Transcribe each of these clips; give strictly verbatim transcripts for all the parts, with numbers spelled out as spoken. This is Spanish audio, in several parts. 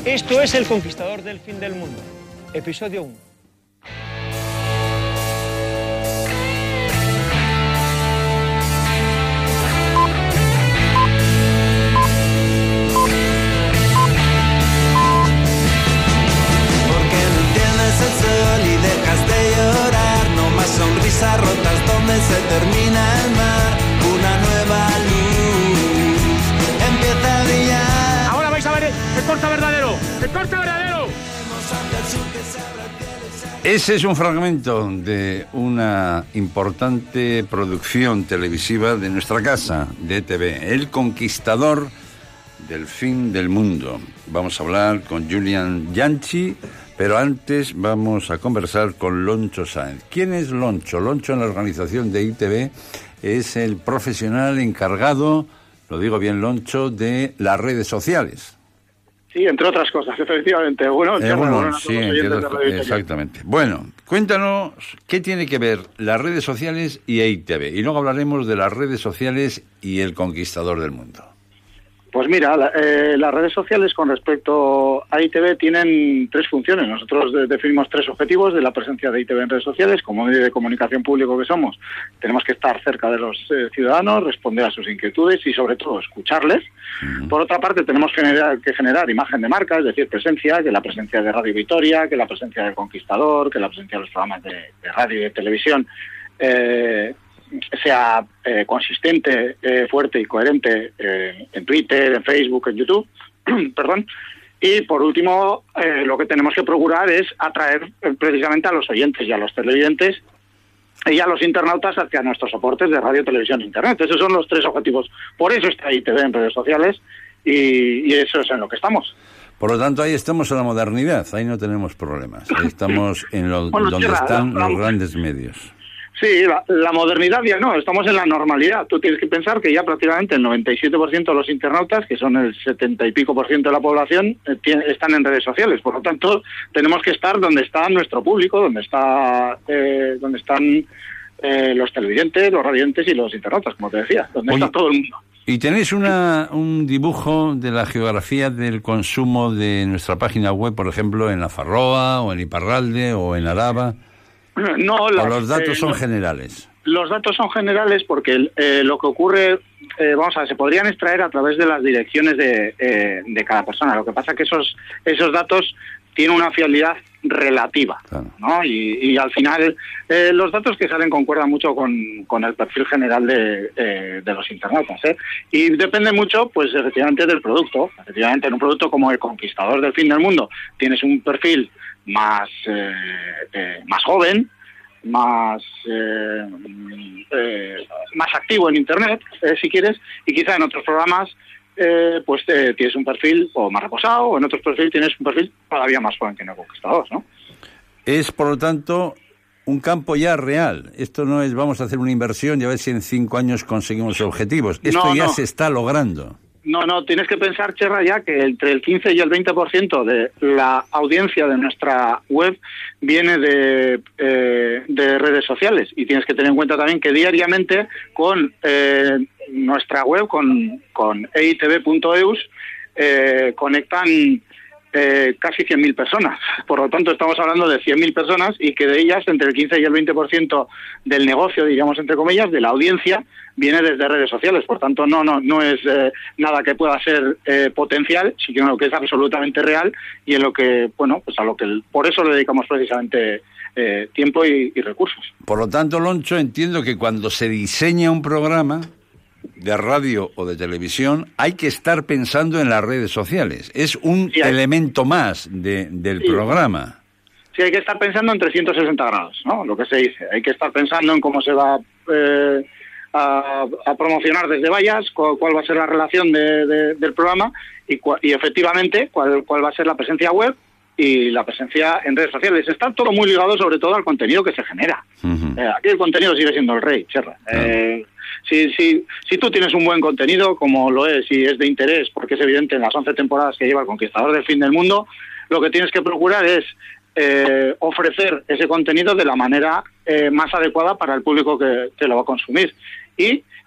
Esto es El Conquistador del Fin del Mundo, episodio uno. El sol y dejas de llorar, no más sonrisas rotas donde se termina el mar, una nueva luz empieza a brillar. Ahora vais a ver el corte verdadero, el corte verdadero. Ese es un fragmento de una importante producción televisiva de nuestra casa, de E T V, El Conquistador del Fin del Mundo. Vamos a hablar con Julian Bianchi, pero antes vamos a conversar con Loncho Sáenz. ¿Quién es Loncho? Loncho en la organización de I T V es el profesional encargado, lo digo bien Loncho, de las redes sociales. Sí, entre otras cosas, efectivamente. Bueno, eh, bueno, bueno sí, exactamente. Bueno, cuéntanos qué tiene que ver las redes sociales y I T V. Y luego hablaremos de las redes sociales y El Conquistador del Mundo. Pues mira, la, eh, las redes sociales con respecto a I T V tienen tres funciones. Nosotros de, definimos tres objetivos de la presencia de I T V en redes sociales. Como medio de comunicación público que somos, tenemos que estar cerca de los eh, ciudadanos, responder a sus inquietudes y sobre todo escucharles. Uh-huh. Por otra parte, tenemos generar, que generar imagen de marca, es decir, presencia, que la presencia de Radio Vitoria, que la presencia del Conquistador, que la presencia de los programas de, de radio y de televisión eh, sea eh, consistente, eh, fuerte y coherente eh, en Twitter, en Facebook, en YouTube, perdón. Y por último, eh, lo que tenemos que procurar es atraer eh, precisamente a los oyentes y a los televidentes y a los internautas hacia nuestros soportes de radio, televisión e internet. Esos son los tres objetivos. Por eso está I T V en redes sociales y, y eso es en lo que estamos. Por lo tanto, ahí estamos en la modernidad, ahí no tenemos problemas. Ahí estamos en lo, bueno, donde tierra, están la, la, los grandes medios. Sí, la, la modernidad ya no, estamos en la normalidad. Tú tienes que pensar que ya prácticamente el noventa y siete por ciento de los internautas, que son el setenta y pico por ciento de la población, eh, tiene, están en redes sociales. Por lo tanto, tenemos que estar donde está nuestro público, donde está, eh, donde están eh, los televidentes, los radiantes y los internautas, como te decía, donde Oye, está todo el mundo. ¿Y tenéis una, un dibujo de la geografía del consumo de nuestra página web, por ejemplo, en La Farroa, o en Iparralde, o en Araba? No, las, ¿O los datos eh, son no, generales? Los datos son generales porque eh, lo que ocurre, eh, vamos a ver, se podrían extraer a través de las direcciones de, eh, de cada persona. Lo que pasa es que esos, esos datos tienen una fiabilidad relativa, claro, ¿no? Y, y al final eh, los datos que salen concuerdan mucho con, con el perfil general de, eh, de los internautas, ¿eh? Y depende mucho, pues efectivamente, del producto. Efectivamente, en un producto como El Conquistador del Fin del Mundo tienes un perfil más eh, eh, más joven, más eh, eh, más activo en Internet, eh, si quieres, y quizá en otros programas eh, pues eh, tienes un perfil o más reposado, o en otros perfiles tienes un perfil todavía más joven que en El Conquistador, ¿no? Es, por lo tanto, un campo ya real. Esto no es vamos a hacer una inversión y a ver si en cinco años conseguimos objetivos. Esto no, ya no. se está logrando. No, no, tienes que pensar, Cherra, ya que entre el quince y el veinte por ciento de la audiencia de nuestra web viene de, eh, de redes sociales. Y tienes que tener en cuenta también que diariamente con eh, nuestra web, con, con e i t v punto e u s, eh, conectan eh, casi cien mil personas. Por lo tanto, estamos hablando de cien mil personas y que de ellas, entre el quince y el veinte por ciento del negocio, diríamos entre comillas, de la audiencia, viene desde redes sociales. Por tanto, no no no es eh, nada que pueda ser eh, potencial, sino que es absolutamente real y en lo que, bueno, pues a lo que el, por eso le dedicamos precisamente eh, tiempo y, y recursos. Por lo tanto, Loncho, entiendo que cuando se diseña un programa de radio o de televisión hay que estar pensando en las redes sociales. Es un sí, hay... elemento más de, del sí. programa. Sí, hay que estar pensando en trescientos sesenta grados, ¿no? Lo que se dice. Hay que estar pensando en cómo se va eh, A, a promocionar desde vallas, cuál, cuál va a ser la relación de, de, del programa y, cua, y efectivamente cuál, cuál va a ser la presencia web y la presencia en redes sociales. Está todo muy ligado sobre todo al contenido que se genera. Uh-huh. Eh, aquí el contenido sigue siendo el rey, Cherra. Uh-huh. Eh, si, si, si tú tienes un buen contenido, como lo es y es de interés, porque es evidente en las once temporadas que lleva El Conquistador del Fin del Mundo, lo que tienes que procurar es eh, ofrecer ese contenido de la manera eh, más adecuada para el público que, que lo va a consumir. Y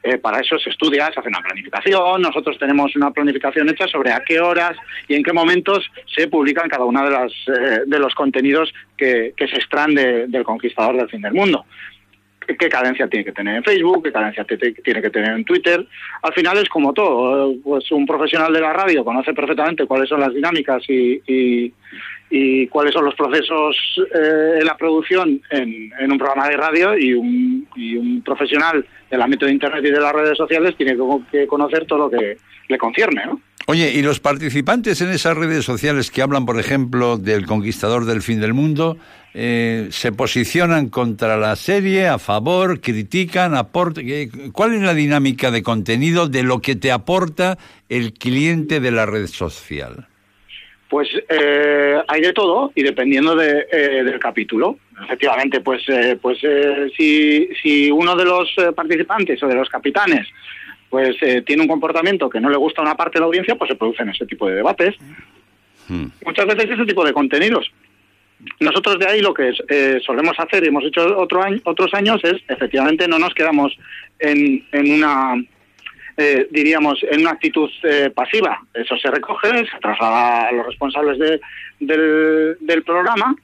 Eh, para eso se estudia, se hace una planificación. Nosotros tenemos una planificación hecha sobre a qué horas y en qué momentos se publican cada uno de, las, eh, de los contenidos que, que se extraen de, del Conquistador del Fin del Mundo. ¿Qué, qué cadencia tiene que tener en Facebook? ¿Qué cadencia te, te, tiene que tener en Twitter? Al final es como todo. Pues un profesional de la radio conoce perfectamente cuáles son las dinámicas y... y y cuáles son los procesos eh, en la producción en, en un programa de radio, y un, y un profesional del ámbito de Internet y de las redes sociales tiene que, que conocer todo lo que le concierne, ¿no? Oye, ¿y los participantes en esas redes sociales que hablan, por ejemplo, del Conquistador del Fin del Mundo, eh, se posicionan contra la serie, a favor, critican, aportan? ¿Cuál es la dinámica de contenido de lo que te aporta el cliente de la red social? Pues eh, hay de todo, y dependiendo de, eh, del capítulo. Efectivamente, pues eh, pues eh, si, si uno de los eh, participantes o de los capitanes pues eh, tiene un comportamiento que no le gusta a una parte de la audiencia, pues se producen ese tipo de debates. Hmm. Muchas veces ese tipo de contenidos. Nosotros de ahí lo que eh, solemos hacer, y hemos hecho otro año, otros años, es efectivamente no nos quedamos en, en una... Eh, diríamos, en una actitud eh, pasiva. Eso se recoge, se traslada a los responsables de, del, del programa,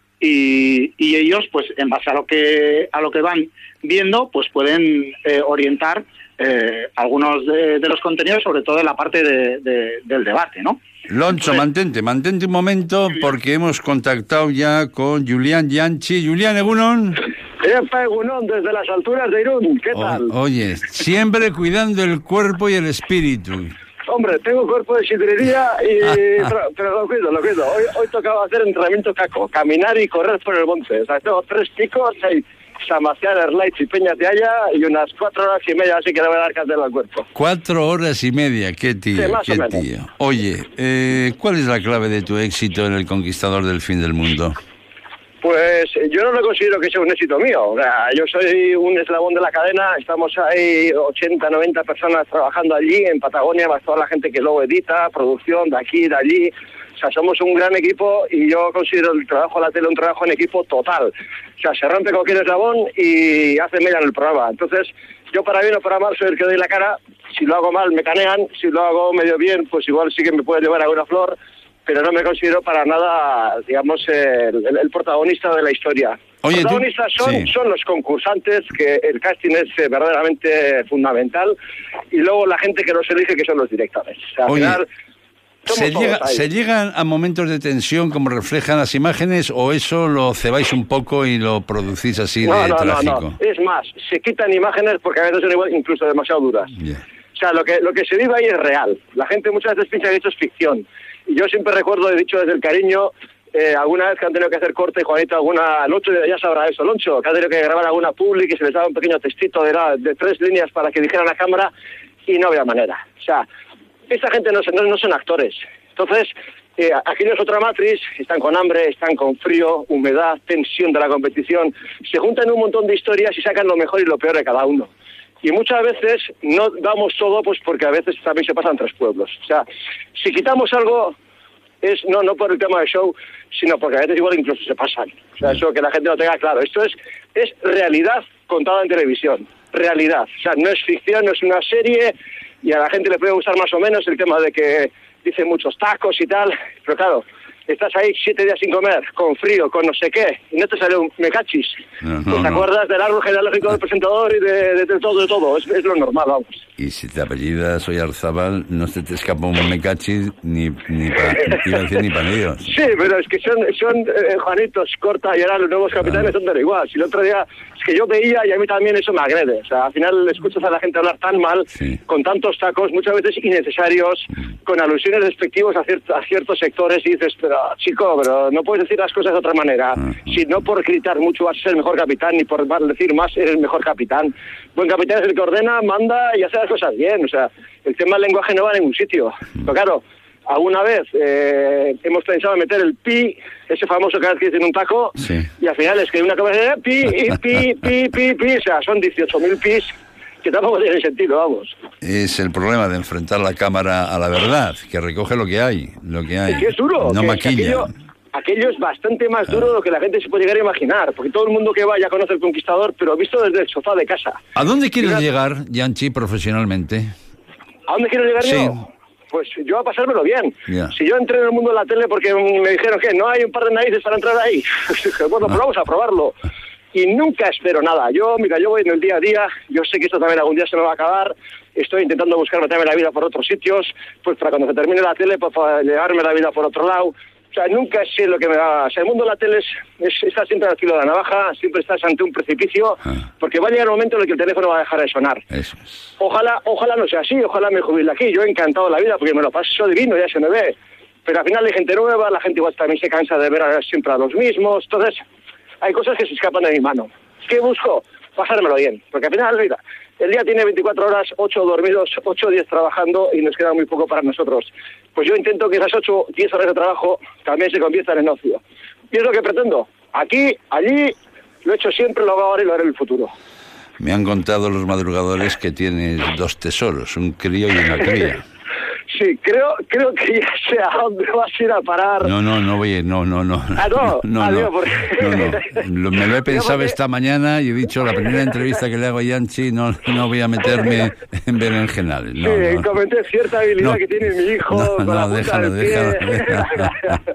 y, y ellos, pues en base a lo que a lo que van viendo, pues pueden eh, orientar eh, algunos de, de los contenidos, sobre todo en la parte de, de, del debate, ¿no? Loncho, mantente, mantente un momento, porque hemos contactado ya con Julián Yanchi. Julián, ¿egunon? Epa, Egunon, desde las alturas de Irún, ¿qué tal? O, oye, siempre cuidando el cuerpo y el espíritu. Hombre, tengo cuerpo de sidrería, y, pero, pero lo cuido, lo cuido. Hoy, hoy tocaba hacer entrenamiento caco, caminar y correr por el monte. O sea, tengo tres picos, seis Samacián, Erlaich y Peñas de Haya, y unas cuatro horas y media, así que le voy a dar candela al cuerpo. Cuatro horas y media, qué tío, sí, más qué o menos. tío. Oye, eh, ¿cuál es la clave de tu éxito en el Conquistador del Fin del Mundo? Pues yo no lo considero que sea un éxito mío. O sea, yo soy un eslabón de la cadena, estamos ahí ochenta, noventa personas trabajando allí en Patagonia, más toda la gente que luego edita, producción de aquí, de allí. O sea, somos un gran equipo, y yo considero el trabajo a la tele un trabajo en equipo total. O sea, se rompe cualquier eslabón y hace mella en el programa. Entonces, yo para bien o para mal soy el que doy la cara. Si lo hago mal me canean, si lo hago medio bien, pues igual sí que me puede llevar a una flor, pero no me considero para nada, digamos, el, el, el protagonista de la historia. Los protagonistas tú... son, sí. son los concursantes, que el casting es eh, verdaderamente fundamental, y luego la gente que los elige, que son los directores. O sea, al Oye, final, ¿se, llega, ¿se llegan a momentos de tensión como reflejan las imágenes, o eso lo cebáis un poco y lo producís así no, de no, trágico? No, no, es más, se quitan imágenes porque a veces son igual, incluso demasiado duras. Yeah. O sea, lo que, lo que se vive ahí es real. La gente muchas veces piensa que esto es ficción. Y yo siempre recuerdo, he dicho desde el cariño, eh, alguna vez que han tenido que hacer corte, Juanito, alguna, Loncho ya sabrá eso, Loncho, que han tenido que grabar alguna public y se les daba un pequeño textito de, la, de tres líneas para que dijeran a cámara, y no había manera. O sea, esta gente no, no, no son actores. Entonces, eh, aquí no es otra matriz, están con hambre, están con frío, humedad, tensión de la competición, se juntan un montón de historias y sacan lo mejor y lo peor de cada uno. Y muchas veces no damos todo, pues porque a veces también se pasan tres pueblos. O sea, si quitamos algo, es no no por el tema del show, sino porque a veces igual incluso se pasan. O sea, eso que la gente lo tenga claro. Esto es, es realidad contada en televisión. Realidad. O sea, no es ficción, no es una serie, y a la gente le puede gustar más o menos el tema de que dicen muchos tacos y tal, pero claro, estás ahí siete días sin comer, con frío, con no sé qué, y no te sale un me cachis. No, no, pues te no. acuerdas del árbol genealógico del presentador y de, de, de todo, de todo. Es, es lo normal, vamos. Y si te apellidas Oyarzabal, no se te escapa un me cachis ni ni para ni para ellos. Sí, pero es que son, son eh, Juanitos, Corta y ahora los nuevos capitanes ah. son de lo igual. Si el otro día, es que yo veía y a mí también eso me agrede. O sea, al final escuchas a la gente hablar tan mal, sí. con tantos tacos, muchas veces innecesarios, mm. con alusiones despectivas a, ciert, a ciertos sectores, y dices, pero chico, pero no puedes decir las cosas de otra manera. Uh-huh. Si no por gritar mucho vas a ser el mejor capitán, ni por decir más eres el mejor capitán. Buen capitán es el que ordena, manda y hace las cosas bien. O sea, el tema del lenguaje no va a ningún sitio. Uh-huh. Pero claro, alguna vez eh, hemos pensado en meter el pi, ese famoso que hace en un taco, sí. y al final es que una cabeza de pi, pi, pi, pi, pi, o sea, son dieciocho mil pis, que tampoco tiene sentido, vamos. Es el problema de enfrentar la cámara a la verdad, que recoge lo que hay, lo que hay. Es que es duro. No que, maquilla. Que aquello, aquello es bastante más duro de lo que la gente se puede llegar a imaginar, porque todo el mundo que va ya conoce El Conquistador, pero visto desde el sofá de casa. ¿A dónde quieres Una... llegar, Yanchi, profesionalmente? ¿A dónde quiero llegar sí. yo? Pues yo a pasármelo bien. Yeah. Si yo entré en el mundo de la tele porque me dijeron que no hay un par de narices para entrar ahí, dije, bueno, pues vamos a probarlo. Y nunca espero nada. Yo, mira, yo voy en el día a día, yo sé que esto también algún día se me va a acabar, estoy intentando buscarme también la vida por otros sitios, pues para cuando se termine la tele, pues para llevarme la vida por otro lado. O sea, nunca sé lo que me va... O sea, el mundo de la tele es, es, estás siempre al filo de la navaja, siempre estás ante un precipicio, ah. porque va a llegar un momento en el que el teléfono va a dejar de sonar. Eso es. Ojalá, ojalá no sea así, ojalá me jubile aquí. Yo he encantado la vida porque me lo paso divino, ya se me ve. Pero al final hay gente nueva, la gente igual también se cansa de ver a, siempre a los mismos. Entonces, hay cosas que se escapan de mi mano. ¿Qué busco? Pasármelo bien. Porque al final, mira, el día tiene veinticuatro horas, ocho dormidos, ocho diez trabajando y nos queda muy poco para nosotros. Pues yo intento que esas ocho, diez horas de trabajo también se conviertan en ocio. Y es lo que pretendo. Aquí, allí, lo he hecho siempre, lo hago ahora y lo haré en el futuro. Me han contado los madrugadores que tienes dos tesoros, un crío y una cría. Sí, creo creo que ya sé a dónde vas a ir a parar. No, no, no voy a ir, no, no, no. Ah, no, no, adiós, no, porque... no, no. Lo, me lo he pensado porque... esta mañana y he dicho, la primera entrevista que le hago a Yanchi, no, no voy a meterme en berenjenales. No, sí, no. comenté cierta habilidad no, que tiene mi hijo no, con no, la punta déjalo, del pie. déjalo, déjalo.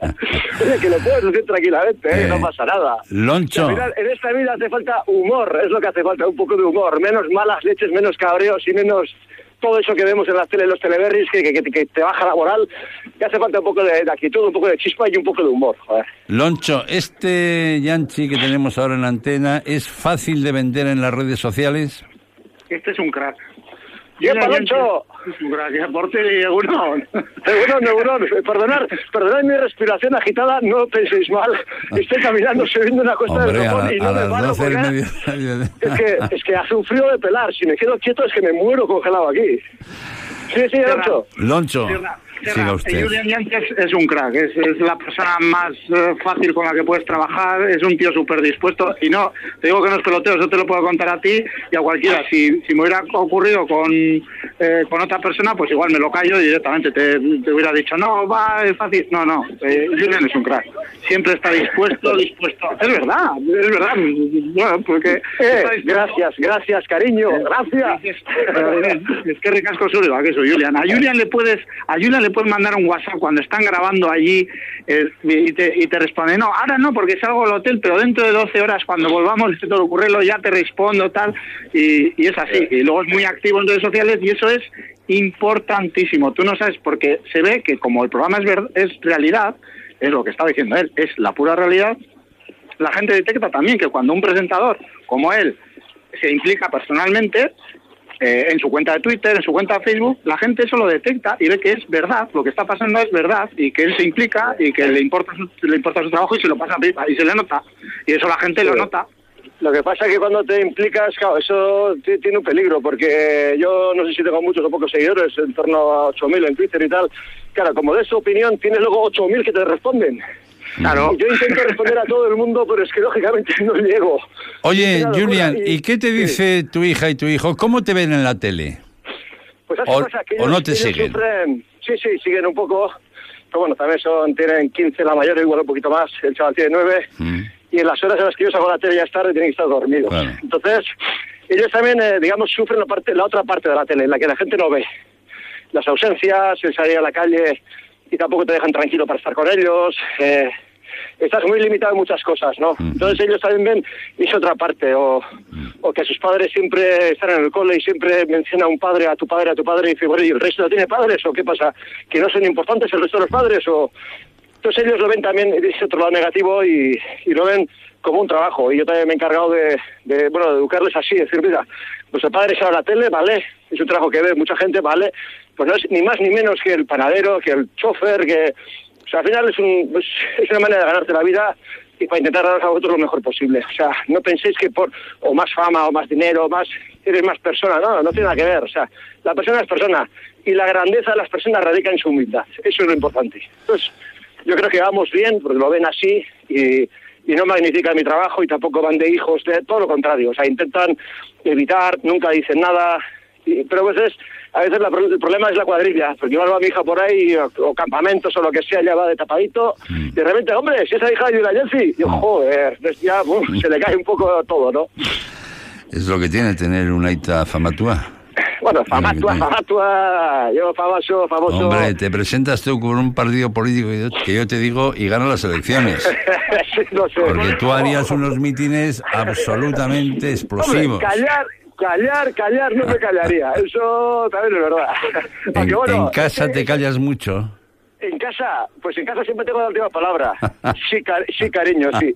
Oye, que lo puedes decir tranquilamente, ¿eh? Eh, no pasa nada. Loncho. Al final, en esta vida hace falta humor, es lo que hace falta, un poco de humor. Menos malas leches, menos cabreos y menos... todo eso que vemos en las tele, los teleberries, que, que, que te baja la moral, que hace falta un poco de, de actitud, un poco de chispa y un poco de humor. Joder. Loncho, este Yanchi que tenemos ahora en la antena, ¿es fácil de vender en las redes sociales? Este es un crack. ¡Yepa, Loncho! Es un crack, aporte y Egunon. Egunon, Egunon. Perdonad, perdonad mi respiración agitada, no penséis mal. Estoy caminando, subiendo una cuesta Hombre, del copón a, y no a me las paro doce del porque... mediodía. Es que, es que hace un frío de pelar. Si me quedo quieto es que me muero congelado aquí. Sí, sí, Loncho. Loncho, Cierra, cierra. siga usted. Julián Yanchi es, es un crack, es, es la persona más uh, fácil con la que puedes trabajar, es un tío súper dispuesto y no, te digo que no es peloteo, eso te lo puedo contar a ti y a cualquiera. Si, si me hubiera ocurrido con, eh, con otra persona, pues igual me lo callo directamente, te, te hubiera dicho, no, va, es fácil. No, no, eh, Julián es un crack, siempre está dispuesto, dispuesto. Es verdad, es verdad, bueno, porque... Eh, gracias, gracias, cariño, gracias. Es, es que ricasco Suriba, que soy Julián. A Julián le puedes, a Julián le puedes mandar un WhatsApp cuando están grabando allí eh, y, te, y te responde, no, ahora no, porque salgo al hotel, pero dentro de doce horas, cuando volvamos, te lo ocurrelo, ya te respondo, tal, y, y es así. Y luego es muy activo en redes sociales y eso es importantísimo. Tú no sabes, porque se ve que como el programa es, ver, es realidad, es lo que estaba diciendo él, es la pura realidad, la gente detecta también que cuando un presentador como él se implica personalmente, Eh, en su cuenta de Twitter, en su cuenta de Facebook, la gente eso lo detecta y ve que es verdad, lo que está pasando es verdad y que él se implica y que le importa su, le importa su trabajo y se lo pasa pipa y se le nota y eso la gente sí. lo nota. Lo que pasa es que cuando te implicas, claro, eso t- tiene un peligro, porque yo no sé si tengo muchos o pocos seguidores, en torno a ocho mil en Twitter y tal. Claro, como de su opinión, tienes luego ocho mil que te responden. Claro. Yo intento responder a todo el mundo, pero es que lógicamente no llego. Oye, claro, Julián, ¿y, ¿y qué te dice sí. tu hija y tu hijo? ¿Cómo te ven en la tele? Pues así o, pasa, que ¿O ellos, no te ellos siguen? Sufren, sí, sí, siguen un poco. Pero bueno, también son, tienen quince la mayor, igual un poquito más. El chaval tiene nueve. Mm. Y en las horas en las que yo salgo a la tele ya es tarde, tienen que estar dormidos. Claro. Entonces, ellos también, eh, digamos, sufren la parte, la otra parte de la tele, en la que la gente no ve. Las ausencias, el salir a la calle y tampoco te dejan tranquilo para estar con ellos. Eh, estás muy limitado en muchas cosas, ¿no? Uh-huh. Entonces ellos también ven esa otra parte, o, uh-huh. o que sus padres siempre están en el cole y siempre menciona a un padre, a tu padre, a tu padre, y dice, bueno, ¿y el resto no tiene padres? ¿O qué pasa? ¿Que no son importantes el resto de los padres? O... Entonces ellos lo ven también, ese otro lado negativo, y, y lo ven como un trabajo. Y yo también me he encargado de, de, bueno, de educarles así, decir, mira, pues el padre sale a la tele, vale, es un trabajo que ve mucha gente, vale, pues no es ni más ni menos que el panadero, que el chofer, que... O sea, al final es, un, es, es una manera de ganarte la vida y para intentar daros a vosotros lo mejor posible. O sea, no penséis que por o más fama o más dinero o más eres más persona. No, no tiene nada que ver. O sea, la persona es persona y la grandeza de las personas radica en su humildad. Eso es lo importante. Entonces, yo creo que vamos bien porque lo ven así y, y no magnifican mi trabajo y tampoco van de hijos, de todo lo contrario. O sea, intentan evitar, nunca dicen nada. Y, pero pues es... A veces la, el problema es la cuadrilla, porque igual va mi hija por ahí, o, o campamentos o lo que sea, ya va de tapadito, mm. y de repente, hombre, si esa hija de Julia Yancy, yo, joder, ya uf, se le cae un poco todo, ¿no? Es lo que tiene tener un aita famatua. Bueno, famatua, famatua, yo famoso, famoso. Hombre, te presentas tú con un partido político que yo te digo y ganas las elecciones. Sí, no sé. Porque tú harías unos mítines absolutamente explosivos. Hombre, callar, callar, callar, no me callaría. Eso también es verdad. En, bueno, en casa te callas mucho. En casa, pues en casa siempre tengo la última palabra. Sí, car sí cariño, sí.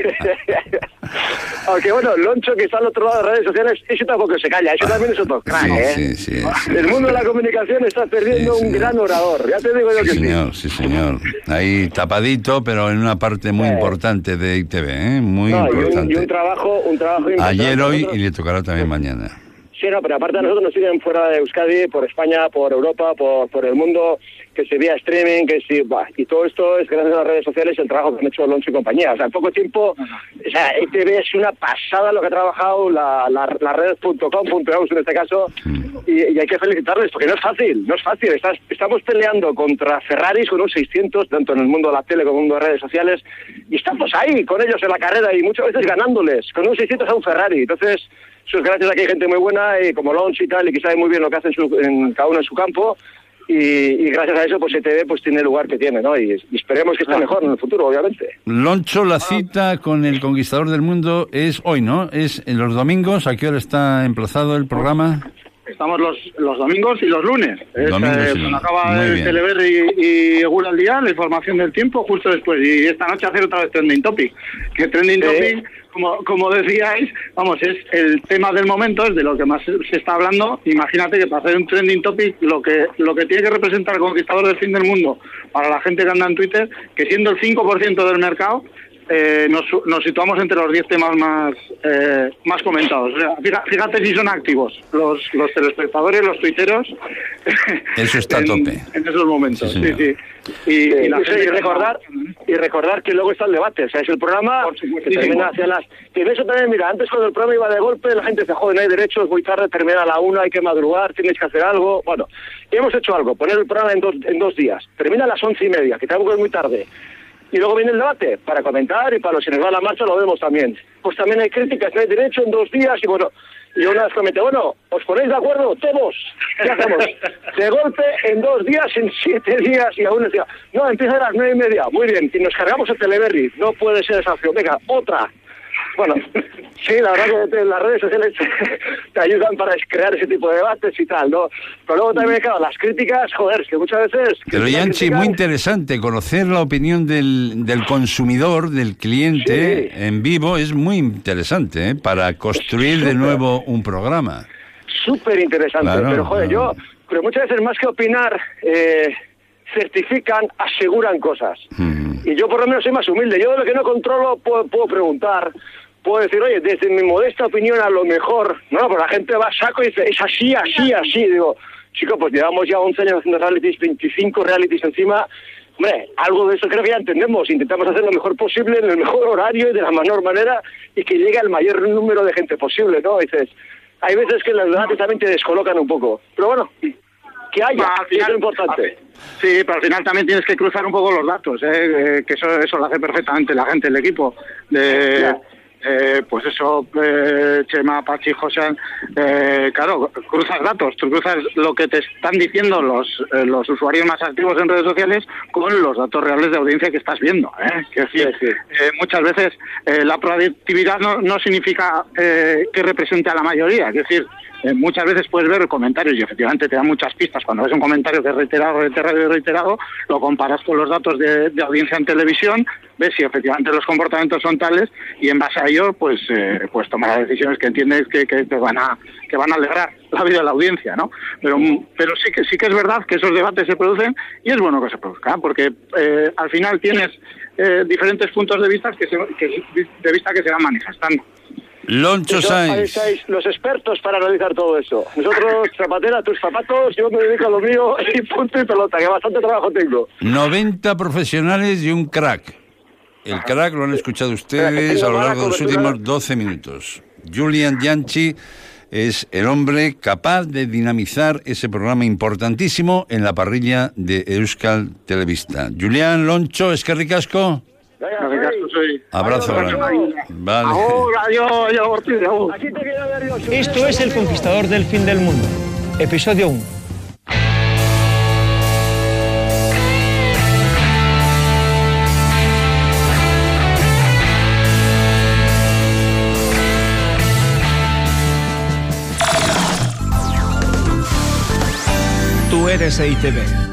Aunque bueno, Loncho, que está al otro lado de las redes sociales, ese tampoco se calla, ese también es otro crack, sí, ¿eh? Sí, sí, sí. El mundo de la comunicación está perdiendo sí, un sí. gran orador, ya te digo yo sí, que señor, sí. Sí, señor. Ahí tapadito, pero en una parte muy eh. importante de I T V, ¿eh? Muy no, importante. Y un, y un trabajo, un trabajo importante. Ayer, hoy y le tocará también mañana. Sí, no, pero aparte a nosotros nos siguen fuera de Euskadi, por España, por Europa, por, por el mundo, que se vía streaming, que sí, bah, y todo esto es gracias a las redes sociales y el trabajo que han hecho Loncho y compañía. O sea, en poco tiempo, o sea, I T V es una pasada lo que ha trabajado la, la, la red punto com punto e u en este caso, y, y hay que felicitarles, porque no es fácil, no es fácil. Estás, estamos peleando contra Ferraris con un seiscientos, tanto en el mundo de la tele como en el mundo de redes sociales, y estamos ahí con ellos en la carrera y muchas veces ganándoles, con un seiscientos a un Ferrari. Entonces, eso es gracias a que hay gente muy buena, y como Loncho y tal, y que sabe muy bien lo que hacen su, en, cada uno en su campo, y, y gracias a eso pues I T V pues tiene el lugar que tiene, ¿no? Y, y esperemos que esté mejor en el futuro, obviamente. Loncho, la cita con el Conquistador del Mundo es hoy, ¿no? Es en los domingos. ¿A qué hora está emplazado el programa? Estamos los, los domingos y los lunes. Es, domingos eh, y cuando acaba el Teleberry y Egula al día, la información del tiempo justo después. Y esta noche hacer otra vez Trending Topic. Que Trending sí. Topic, como, como decíais, vamos, es el tema del momento, es de lo que más se está hablando. Imagínate que para hacer un Trending Topic, lo que lo que tiene que representar el Conquistador del Fin del Mundo para la gente que anda en Twitter, que siendo el cinco por ciento del mercado, Eh, nos, nos situamos entre los diez temas más eh, más comentados. O sea, fíjate, fíjate si son activos los los telespectadores, los tuiteros. Eso está en, a tope. En esos momentos, sí, sí. sí. Y, sí, y, la sí, y recordar y recordar que luego está el debate. O sea, es el programa que termina hacia las... Que en eso también, mira, antes cuando el programa iba de golpe, la gente decía, joder, no hay derechos, muy tarde, termina a la una, hay que madrugar, tienes que hacer algo. Bueno, hemos hecho algo, poner el programa en dos, en dos días. Termina a las once y media, que tampoco es muy tarde. Y luego viene el debate, para comentar, y para los que nos va la marcha lo vemos también. Pues también hay críticas, no hay derecho en dos días, y bueno, y una vez comenté, bueno, ¿os ponéis de acuerdo? Todos, ¿qué hacemos? De golpe, en dos días, en siete días, y aún decía, no, empieza a las nueve y media, muy bien, y nos cargamos el Teleberry, no puede ser esa opción, venga, otra. Bueno, sí, la verdad que las redes sociales te ayudan para crear ese tipo de debates y tal, ¿no? Pero luego también, claro, las críticas, joder, es que muchas veces... Pero Yanchi, critican... muy interesante, conocer la opinión del, del consumidor, del cliente, sí. en vivo, es muy interesante, ¿eh? Para construir Super. de nuevo un programa. Súper interesante, claro, pero joder, claro. yo... Pero muchas veces más que opinar... Eh, certifican, aseguran cosas. Mm. Y yo por lo menos soy más humilde. Yo de lo que no controlo puedo, puedo preguntar, puedo decir, oye, desde mi modesta opinión a lo mejor, no, pero la gente va a saco y dice, es así, así, así. Digo, chico, pues llevamos ya once años haciendo realities, veinticinco realities encima. Hombre, algo de eso creo que ya entendemos. Intentamos hacer lo mejor posible, en el mejor horario y de la mejor manera, y que llegue al mayor número de gente posible, ¿no? Dices, hay veces que los debates también te descolocan un poco. Pero bueno, que haya, al final, es lo importante. Sí, pero al final también tienes que cruzar un poco los datos, ¿eh? Eh, que eso eso lo hace perfectamente la gente, el equipo. De, eh, pues eso, eh, Chema, Pachi, José, eh, claro, cruzas datos, tú cruzas lo que te están diciendo los eh, los usuarios más activos en redes sociales con los datos reales de audiencia que estás viendo, ¿eh? Que es decir, sí, sí. Eh, muchas veces eh, la proactividad no, no significa eh, que represente a la mayoría, es decir, Eh, muchas veces puedes ver comentarios y efectivamente te dan muchas pistas. Cuando ves un comentario que es reiterado, reiterado y reiterado, lo comparas con los datos de, de audiencia en televisión, ves si efectivamente los comportamientos son tales y en base a ello pues eh, pues tomar las decisiones que entiendes que, que te van a que van a alegrar la vida de la audiencia, ¿no? Pero pero sí que sí que es verdad que esos debates se producen y es bueno que se produzcan porque eh, al final tienes eh, diferentes puntos de vista que se que, de vista que se van manifestando. Loncho Sáenz. Los expertos para analizar todo eso. Nosotros, zapatera, tus zapatos, yo me dedico a lo mío y punto y pelota, que bastante trabajo tengo. noventa profesionales y un crack. El crack lo han escuchado ustedes a lo largo de los últimos doce minutos. Julian Yanchi, es el hombre capaz de dinamizar ese programa importantísimo en la parrilla de Euskal Telebista. Julián Loncho, eskerrik asko. Abrazo grande. Vale. Esto es El Conquistador del Fin del Mundo, episodio uno. Tú eres E I Te Be.